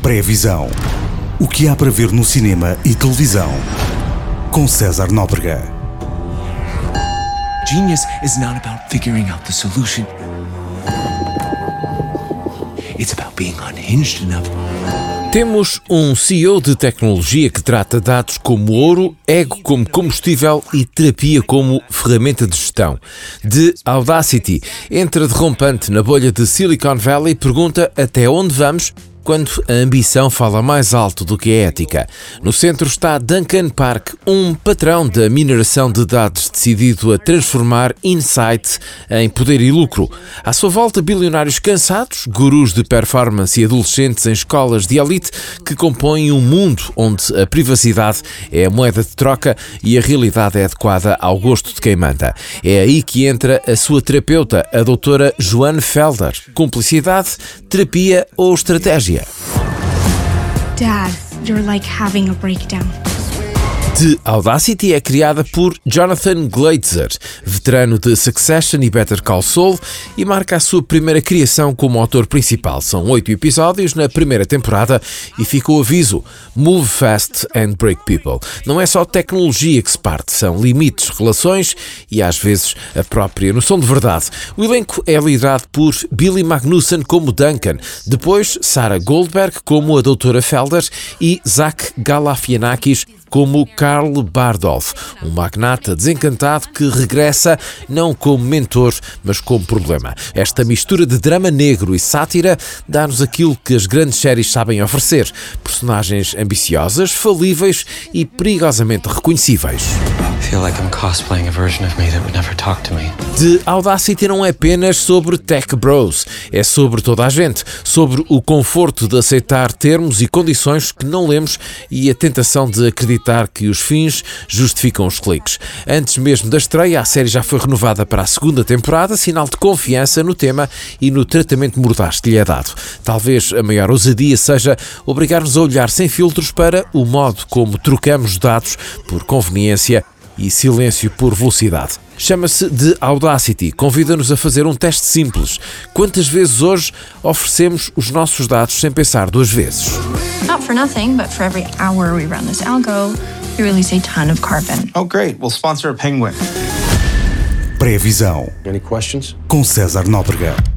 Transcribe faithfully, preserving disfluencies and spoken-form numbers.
Pré-visão. O que há para ver no cinema e televisão. Com César Nóbrega. Genius is not about figuring out the solution. It's about being unhinged enough. Temos um C E O de tecnologia que trata dados como ouro, ego como combustível e terapia como ferramenta de gestão. De Audacity, entra derrompante na bolha de Silicon Valley e pergunta até onde vamos quando a ambição fala mais alto do que a ética. No centro está Duncan Park, um patrão da mineração de dados decidido a transformar insight em poder e lucro. À sua volta, bilionários cansados, gurus de performance e adolescentes em escolas de elite que compõem um mundo onde a privacidade é a moeda de troca e a realidade é adequada ao gosto de quem manda. É aí que entra a sua terapeuta, a doutora Joanne Felder. Cumplicidade, terapia ou estratégia? Dad, you're like having a breakdown. The Audacity é criada por Jonathan Glazer, veterano de Succession e Better Call Saul, e marca a sua primeira criação como autor principal. São oito episódios na primeira temporada e fica o aviso: Move fast and break people. Não é só tecnologia que se parte, são limites, relações e às vezes a própria noção de verdade. O elenco é liderado por Billy Magnussen como Duncan, depois Sarah Goldberg como a doutora Felder e Zach Galifianakis como Carl Bardolph, um magnata desencantado que regressa não como mentor, mas como problema. Esta mistura de drama negro e sátira dá-nos aquilo que as grandes séries sabem oferecer: personagens ambiciosas, falíveis e perigosamente reconhecíveis. I feel like I'm cosplaying a version of me that would never talk to me. The Audacity não é apenas sobre tech bros, é sobre toda a gente, sobre o conforto de aceitar termos e condições que não lemos e a tentação de acreditar que os fins justificam os cliques. Antes mesmo da estreia, a série já foi renovada para a segunda temporada, sinal de confiança no tema e no tratamento mordaz que lhe é dado. Talvez a maior ousadia seja obrigar-nos a olhar sem filtros para o modo como trocamos dados por conveniência e silêncio por velocidade. Chama-se The Audacity. Convida-nos a fazer um teste simples. Quantas vezes hoje oferecemos os nossos dados sem pensar duas vezes? Not for nothing, but for every hour we run this algo, we release a ton of carbon. Oh, great. We'll sponsor a penguin. Pré-visão. Any questions? Com César Nóbrega.